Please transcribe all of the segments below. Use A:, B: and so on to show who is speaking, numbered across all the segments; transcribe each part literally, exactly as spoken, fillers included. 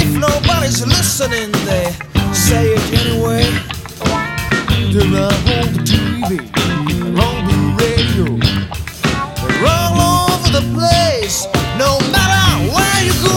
A: If nobody's listening, they say it anyway. Then I hold the T V, on the radio, they're all over the place, no matter where you go.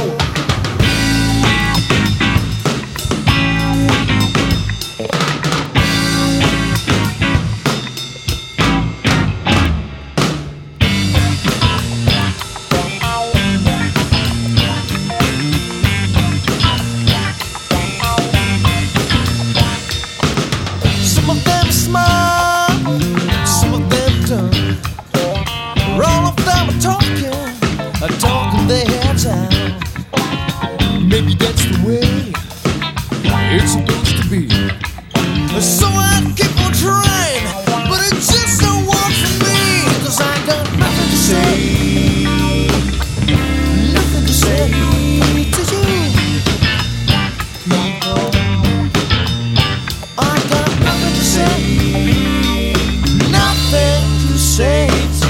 A: Some of them smile, some of them don't. All of them are talking, are talking their heads out. Maybe that's the way it's supposed to be. So I keep on trying, but it just don't work for me. 'Cause I got nothing to say, nothing to say to you. I got nothing to say, nothing to say to you.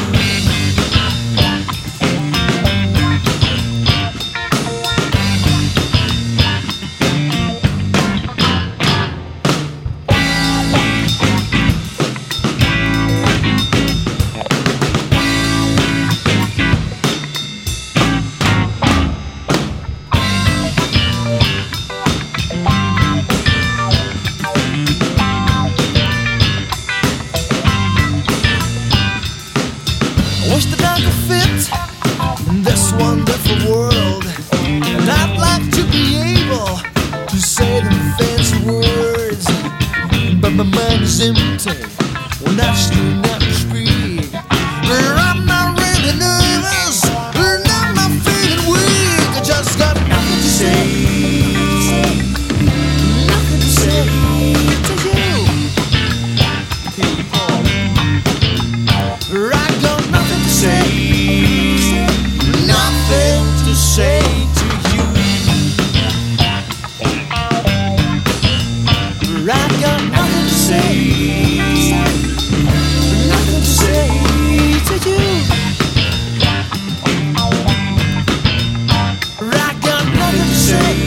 A: Wish that I could fit in this wonderful world, and I'd like to be able to say them fancy words, but my mind is empty when I stand out and speak. I'm not really nervous, and I'm not feeling weak. I just got nothing to say, nothing to say to you. I got nothing to say, nothing to say to you. I got nothing to say, nothing to say to you. I got nothing to say.